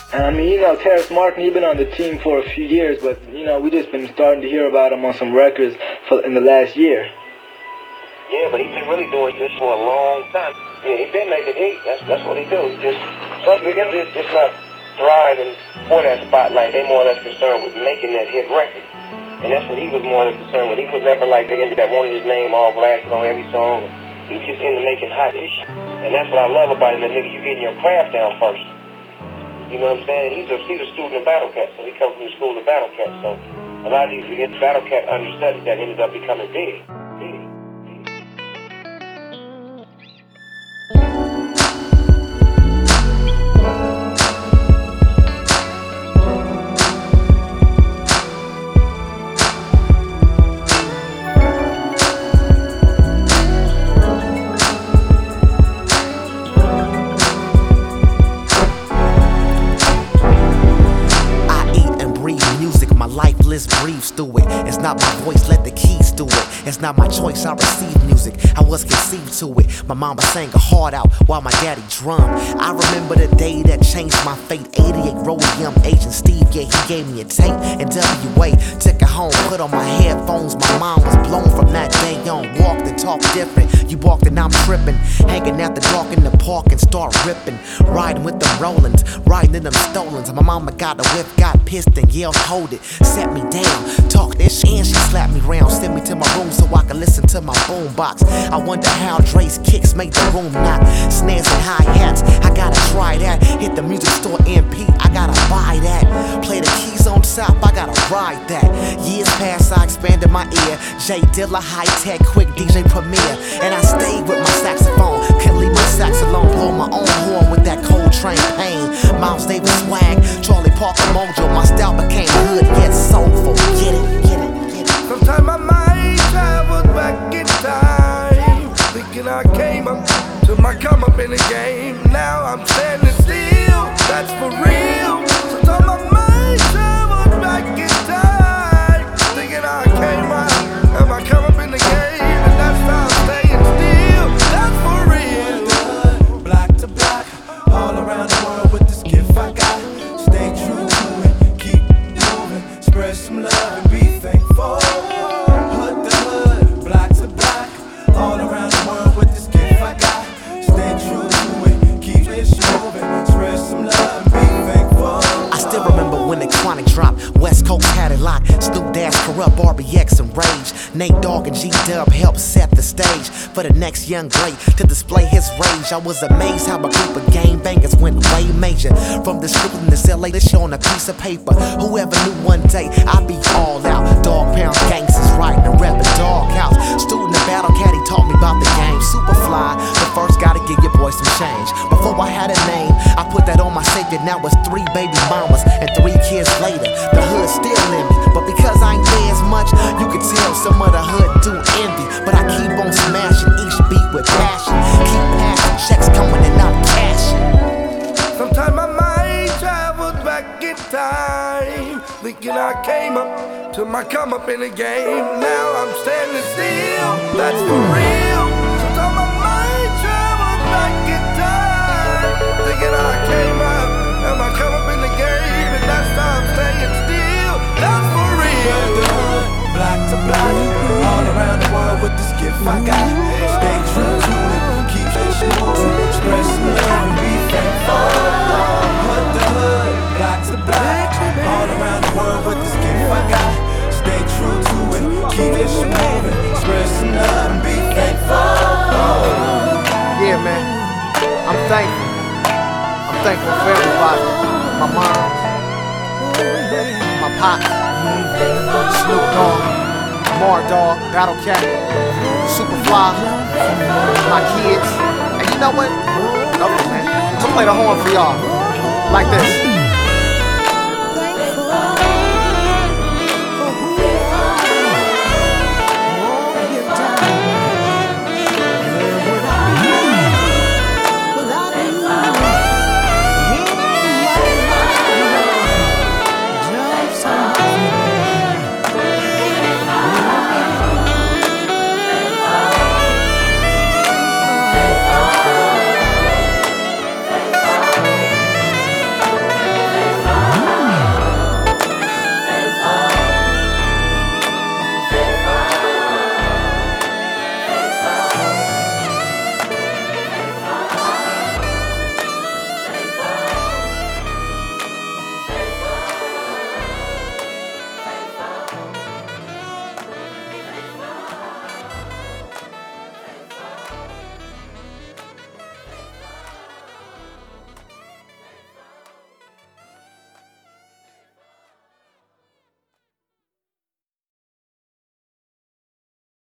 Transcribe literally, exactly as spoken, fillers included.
I mean, you know, Terrace Martin, he's been on the team for a few years, but, you know, we just been starting to hear about him on some records for, in the last year. Yeah, but he's been really doing this for a long time. Yeah, he's been making hits. That's, that's what he do. He just, some people just, just not thrive and for that spotlight. They more or less concerned with making that hit record. And that's what he was more or less concerned with. He was never like the nigga that wanted his name all blasted on every song. He was just into making hot hits. And that's what I love about him, that nigga, you getting your craft down first. You know what I'm saying? He's a, he's a student of Battle Cat, so he comes from the school of Battle Cat. So a lot of these Battle Cat understudies that ended up becoming big. big. Lifeless breathes through it. It's not my voice, let the keys do it. It's not my choice, I receive music. I was conceived to it. My mama sang her heart out while my daddy drummed. I remember the day that changed my fate. eighty-eight Rhodium, Agent Steve, yeah, he gave me a tape. And W A took it home, put on my headphones. My mind was blown from that day on. Walked and talked different. You walked and I'm tripping. Hanging out the dark in the park and start ripping. Riding with the Rollins, riding in them Stolens. My mama got a whip, got pissed and yelled, hold it. Set me down, talk this shit, and she slapped me round. Sent me to my room so I could listen to my boombox. I wonder how Dre's kicks make the room knock. Snares and hi-hats, I gotta try that. Hit the music store M P, I gotta buy that. Play the keys on top, I gotta ride that. Years past, I expanded my ear. J Dilla, high-tech, quick D J Premier. And I stayed with my saxophone, couldn't leave my sax alone. Blow my own horn with that Coltrane pain. Miles Davis swag, Charlie Parker mojo. My style became hood, yet soulful. Get it, get it, get it. Sometimes my mind travels back in time, thinking I came up to my come up in the game. Now I'm standing still, that's for real. Sometimes my mind travels back in time, thinking I came up and my come up in the game. And that's how I'm staying still, that's for real. Block to block, all around the world with this gift I got. Stay true to it, keep moving, spread some love and be thankful. Hood to hood, block to block, all around the world with this gift I got. Stay true to it, keep it moving, spread some love and be thankful. I still remember when the Chronic dropped, West Coast had it locked. Snoop Dash, Corrupt, R B X, and Rage. Nate Dogg and G-Dub helped set the stage for the next young great to display his rage. I was amazed how a group of gangbangers went way major. From the street in this L A, this show on a piece of paper. Whoever knew one day I'd be all out. Dog pound gangsters writing and rapping Dog House. Student of Battle Cat, he taught me about the game. Super fly, but first gotta give your boy some change. Before I had a name, I put that on my savior. Now it's three baby mamas and three kids later. The hood still in me, but because I ain't there as much, you can tell some of the hood do envy. But I keep on smashing each beat with passion. Keep passing checks coming and I'm cashing. Sometimes my mind travels back in time, thinking I came up to my come up in the game. Now I'm standing still, that's for real. Sometimes my mind travels back in time, thinking I came up and my come up in the game. And that's how I'm staying still, that's for real. Hood to hood, block to block, all around the world with this gift I got. Stay true to it, keep it moving, spread some love and be thankful. Hood to hood, block to block, all around the world with this gift I got. Stay true to it, keep it moving, spread some love and be thankful. Yeah, man, I'm thankful. I'm thankful for everybody. My mom, my pops, Snoop Dogg, Mar Dog, Battle Cat, Superfly, my kids. And you know what? Okay, man. I'm gonna play the horn for y'all. Like this.